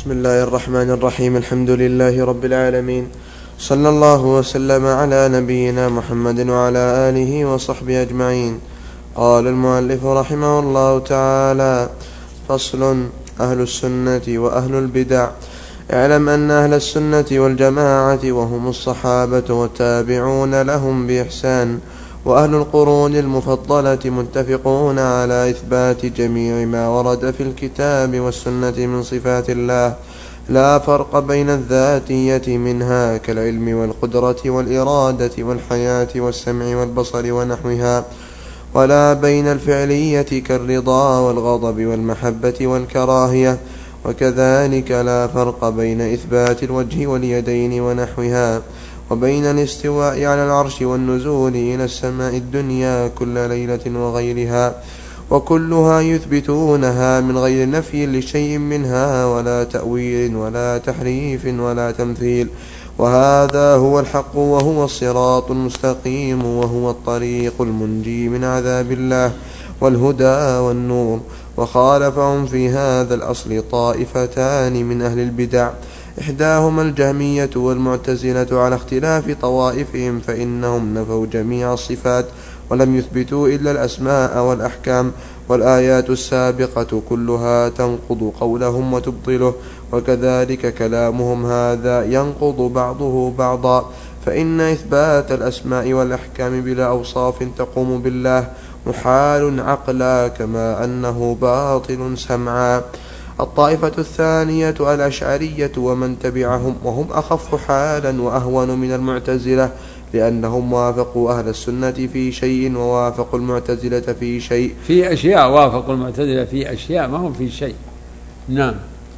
بسم الله الرحمن الرحيم. الحمد لله رب العالمين، صلى الله وسلم على نبينا محمد وعلى آله وصحبه أجمعين. قال المؤلف رحمه الله تعالى: فصل: أهل السنة وأهل البدع. اعلم أن أهل السنة والجماعة وهم الصحابة والتابعون لهم بإحسان وأهل القرون المفضلة متفقون على إثبات جميع ما ورد في الكتاب والسنة من صفات الله، لا فرق بين الذاتية منها كالعلم والقدرة والإرادة والحياة والسمع والبصر ونحوها، ولا بين الفعلية كالرضا والغضب والمحبة والكراهية، وكذلك لا فرق بين إثبات الوجه واليدين ونحوها، وبين الاستواء على العرش والنزول إلى السماء الدنيا كل ليلة وغيرها، وكلها يثبتونها من غير نفي لشيء منها ولا تأويل ولا تحريف ولا تمثيل، وهذا هو الحق وهو الصراط المستقيم وهو الطريق المنجي من عذاب الله والهدى والنور. وخالفهم في هذا الأصل طائفتان من أهل البدع، إحداهما الجهمية والمعتزلة على اختلاف طوائفهم، فإنهم نفوا جميع الصفات ولم يثبتوا إلا الأسماء والأحكام، والآيات السابقة كلها تنقض قولهم وتبطله، وكذلك كلامهم هذا ينقض بعضه بعضا، فإن إثبات الأسماء والأحكام بلا أوصاف تقوم بالله محال عقلا، كما أنه باطل سمعا. الطائفة الثانية الأشعرية ومن تبعهم، وهم أخف حالا وأهون من المعتزلة، لأنهم وافقوا أهل السنة في شيء ووافقوا المعتزلة في شيء، في أشياء وافقوا المعتزلة في أشياء ما هم في شيء. نعم.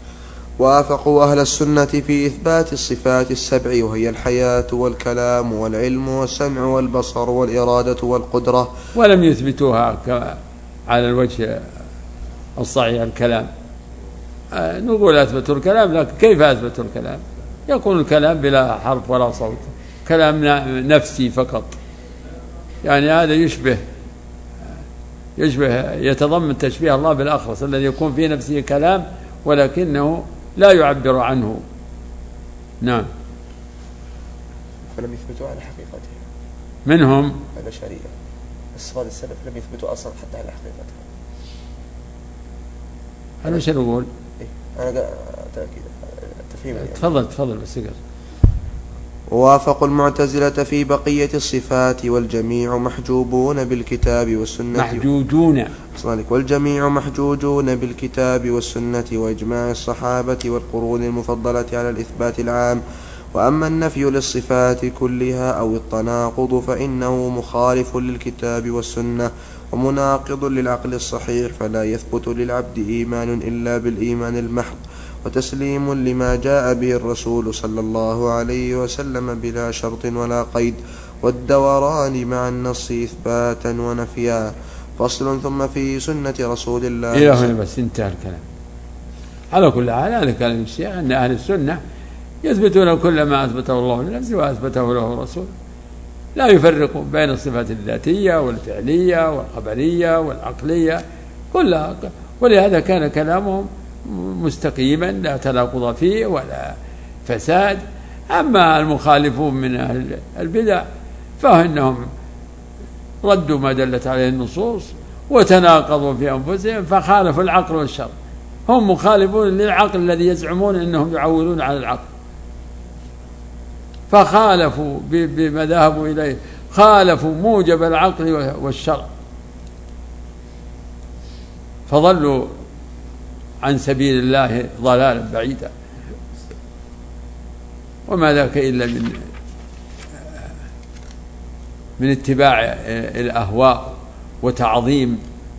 وافقوا أهل السنة في إثبات الصفات السبع، وهي الحياة والكلام والعلم والسمع والبصر والإرادة والقدرة، ولم يثبتوها على الوجه الصحيح الكلام. نقول أثبتوا الكلام، لكن كيف أثبتوا الكلام؟ يكون الكلام بلا حرف ولا صوت، كلام نفسي فقط، يعني هذا يشبه يتضمن تشبيه الله بالأخرس الذي يكون في نفسه كلام ولكنه لا يعبر عنه. نعم. فلم يثبتوا على حقيقتها منهم الأشعرية، الصفات السلف لم يثبتوا أصلا حتى على حقيقتها. أنا شو أقول؟ أنا تأكيد تفهيم يعني. تفضل بس اقرأ. ووافقوا المعتزلة في بقية الصفات، والجميع محجوبون بالكتاب والسنة، والجميع محجوجون بالكتاب والسنة وإجماع الصحابة والقرون المفضلة على الإثبات العام. وأما النفي للصفات كلها أو التناقض فإنه مخالف للكتاب والسنة ومناقض للعقل الصحيح، فلا يثبت للعبد إيمان إلا بالإيمان المحض وتسليم لما جاء به الرسول صلى الله عليه وسلم بلا شرط ولا قيد، والدوران مع النص إثباتا ونفيا. فصل: ثم في سنة رسول الله إلى هنا بس انتهى الكلام. على كل حال هذا كلام الشيعة أن أهل السنة يثبتون كل ما أثبته الله لنفسه وأثبته له الرسول، لا يفرق بين الصفات الذاتية والفعلية والخبرية والعقلية كلها، ولهذا كان كلامهم مستقيما لا تناقض فيه ولا فساد. أما المخالفون من أهل البدع فإنهم ردوا ما دلت عليه النصوص وتناقضوا في أنفسهم فخالفوا العقل والشرع. هم مخالفون للعقل الذي يزعمون أنهم يعولون على العقل، فخالفوا بما ذهبوا إليه، خالفوا موجب العقل والشرع، فضلوا عن سبيل الله ضلالا بعيدا، وما ذاك إلا من اتباع الأهواء وتعظيم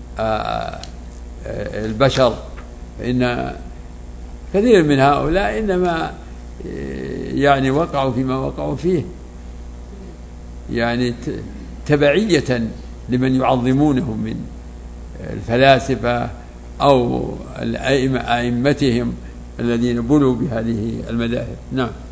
البشر. فإن كثير من هؤلاء إنما يعني وقعوا فيما وقعوا فيه يعني تبعية لمن يعظمونهم من الفلاسفة أو أئمتهم الذين بلوا بهذه المذاهب. نعم.